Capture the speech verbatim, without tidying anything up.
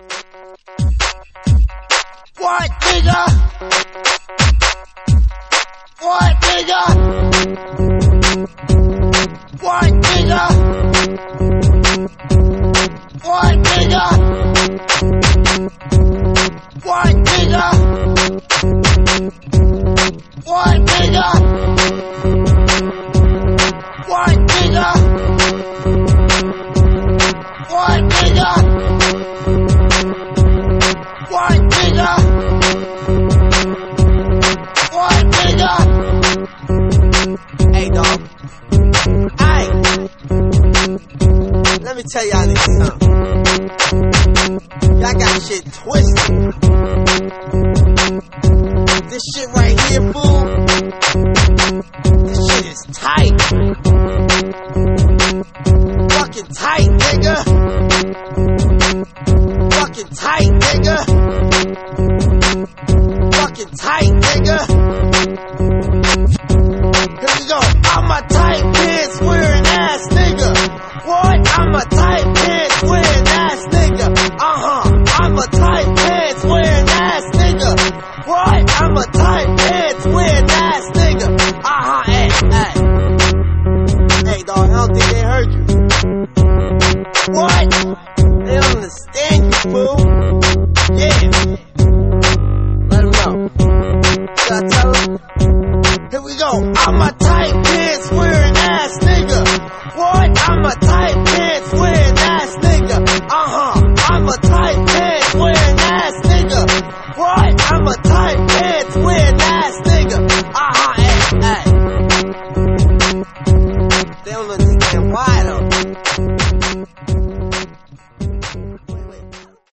What, nigga? What, nigga? What, nigga? What, nigga? What, nigga? What, nigga? What, nigga? What, nigga? What, nigga? What, nigga? Hey, dog. Hey. Let me tell y'all niggas something. Y'all got shit twisted. This shit right here, fool. This shit is tight. Fucking tight, nigga. Fucking tight, nigga. Fucking tight, nigga. Here we go. I'm a tight pants wearing ass nigga. What? I'm a tight pants wearing ass nigga. Uh-huh. I'm a tight pants wearing ass nigga. What? I'm a tight pants wearing ass nigga. Uh-huh. Hey, hey. Hey, dog, I don't think they heard you. What? They don't understand you, fool. Yeah. Let them know. Should I tell them? Here we go. I'm a tight pants wearing ass nigga. What? I'm a tight pants wearing ass nigga. Uh-huh. I'm a tight pants